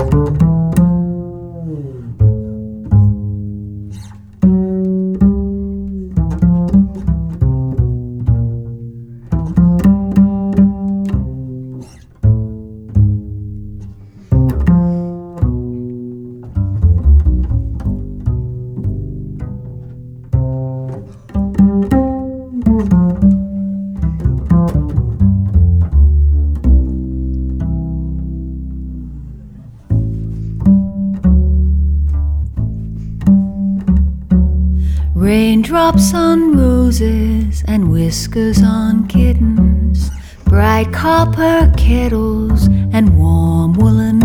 Raindrops on roses and whiskers on kittens, bright copper kettles and warm woolen